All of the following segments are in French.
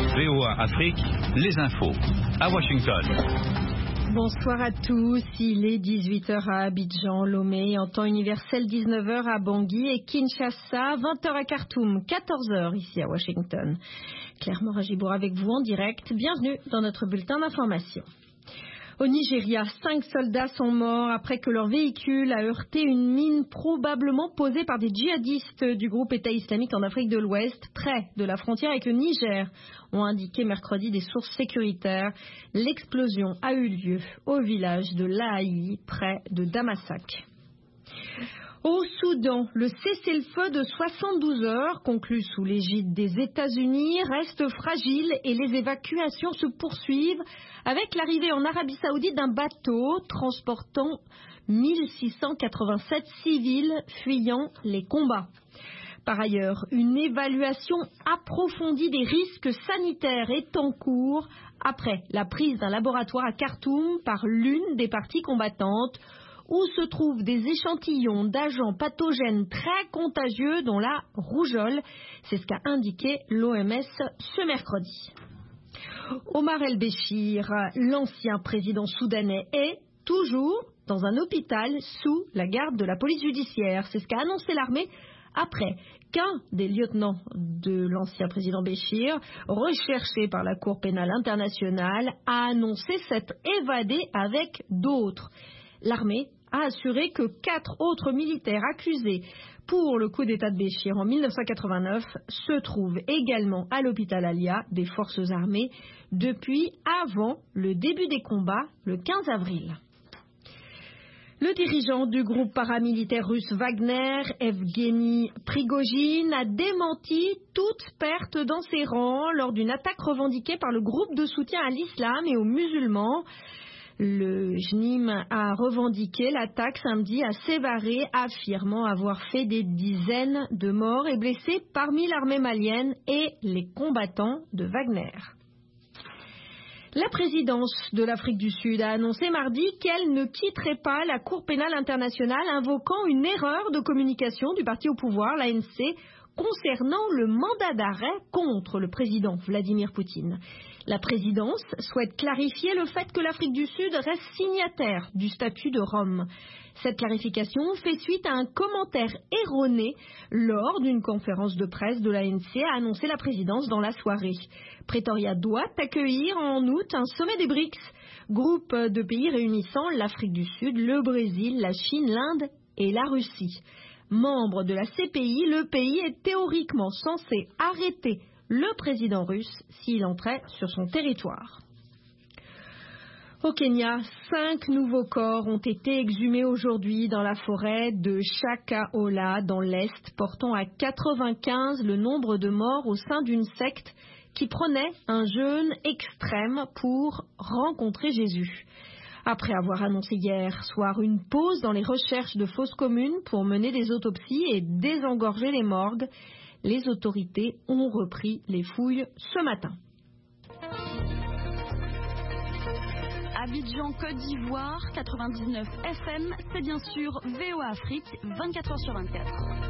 VOA Afrique, les infos. À Washington. Bonsoir à tous, il est 18h à Abidjan, Lomé, en temps universel 19h à Bangui et Kinshasa, 20h à Khartoum, 14h ici à Washington. Claire Moragibour avec vous en direct, bienvenue dans notre bulletin d'information. Au Nigeria, 5 soldats sont morts après que leur véhicule a heurté une mine probablement posée par des djihadistes du groupe État islamique en Afrique de l'Ouest, près de la frontière avec le Niger, ont indiqué mercredi des sources sécuritaires. L'explosion a eu lieu au village de Lahaï, près de Damasak. Au Soudan, le cessez-le-feu de 72 heures, conclu sous l'égide des États-Unis, reste fragile et les évacuations se poursuivent avec l'arrivée en Arabie Saoudite d'un bateau transportant 1687 civils fuyant les combats. Par ailleurs, une évaluation approfondie des risques sanitaires est en cours après la prise d'un laboratoire à Khartoum par l'une des parties combattantes, où se trouvent des échantillons d'agents pathogènes très contagieux, dont la rougeole. C'est ce qu'a indiqué l'OMS ce mercredi. Omar el-Béchir, l'ancien président soudanais, est toujours dans un hôpital sous la garde de la police judiciaire. C'est ce qu'a annoncé l'armée après qu'un des lieutenants de l'ancien président Béchir, recherché par la Cour pénale internationale, a annoncé s'être évadé avec d'autres. L'armée a assuré que 4 autres militaires accusés pour le coup d'État de Béchir en 1989 se trouvent également à l'hôpital Alia des forces armées depuis avant le début des combats le 15 avril. Le dirigeant du groupe paramilitaire russe Wagner, Evgeny Prigojine, a démenti toute perte dans ses rangs lors d'une attaque revendiquée par le groupe de soutien à l'islam et aux musulmans. Le JNIM a revendiqué l'attaque samedi à Sévaré, affirmant avoir fait des dizaines de morts et blessés parmi l'armée malienne et les combattants de Wagner. La présidence de l'Afrique du Sud a annoncé mardi qu'elle ne quitterait pas la Cour pénale internationale, invoquant une erreur de communication du parti au pouvoir, l'ANC, concernant le mandat d'arrêt contre le président Vladimir Poutine. La présidence souhaite clarifier le fait que l'Afrique du Sud reste signataire du statut de Rome. Cette clarification fait suite à un commentaire erroné lors d'une conférence de presse de l'ANC, a annoncé la présidence dans la soirée. Pretoria doit accueillir en août un sommet des BRICS, groupe de pays réunissant l'Afrique du Sud, le Brésil, la Chine, l'Inde et la Russie. Membre de la CPI, le pays est théoriquement censé arrêter le président russe s'il entrait sur son territoire. Au Kenya, 5 nouveaux corps ont été exhumés aujourd'hui dans la forêt de Shakahola dans l'Est, portant à 95 le nombre de morts au sein d'une secte qui prenait un jeûne extrême pour rencontrer Jésus. Après avoir annoncé hier soir une pause dans les recherches de fosses communes pour mener des autopsies et désengorger les morgues, les autorités ont repris les fouilles ce matin. Abidjan, Côte d'Ivoire, 99 FM, c'est bien sûr VOA Afrique, 24h/24.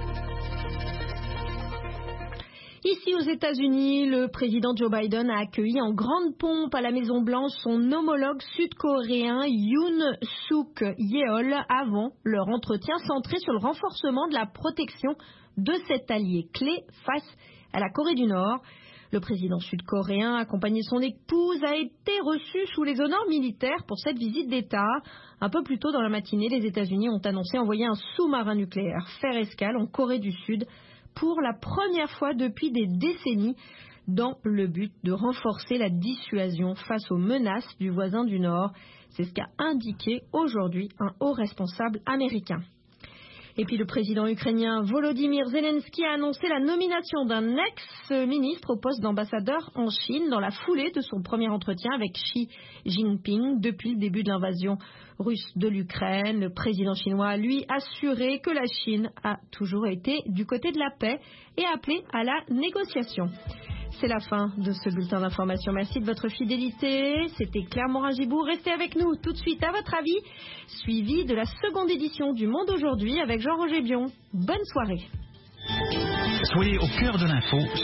Ici aux États-Unis, le président Joe Biden a accueilli en grande pompe à la Maison-Blanche son homologue sud-coréen Yoon Suk Yeol avant leur entretien centré sur le renforcement de la protection de cet allié clé face à la Corée du Nord. Le président sud-coréen, accompagné de son épouse, a été reçu sous les honneurs militaires pour cette visite d'État. Un peu plus tôt dans la matinée, les États-Unis ont annoncé envoyer un sous-marin nucléaire faire escale en Corée du Sud pour la première fois depuis des décennies, dans le but de renforcer la dissuasion face aux menaces du voisin du Nord. C'est ce qu'a indiqué aujourd'hui un haut responsable américain. Et puis le président ukrainien Volodymyr Zelensky a annoncé la nomination d'un ex-ministre au poste d'ambassadeur en Chine dans la foulée de son premier entretien avec Xi Jinping depuis le début de l'invasion russe de l'Ukraine. Le président chinois a lui assuré que la Chine a toujours été du côté de la paix et a appelé à la négociation. C'est la fin de ce bulletin d'information. Merci de votre fidélité. C'était Claire Morin-Gibourg. Restez avec nous tout de suite à votre avis, suivi de la seconde édition du Monde aujourd'hui avec Jean-Roger Bion. Bonne soirée. Soyez au cœur de l'info.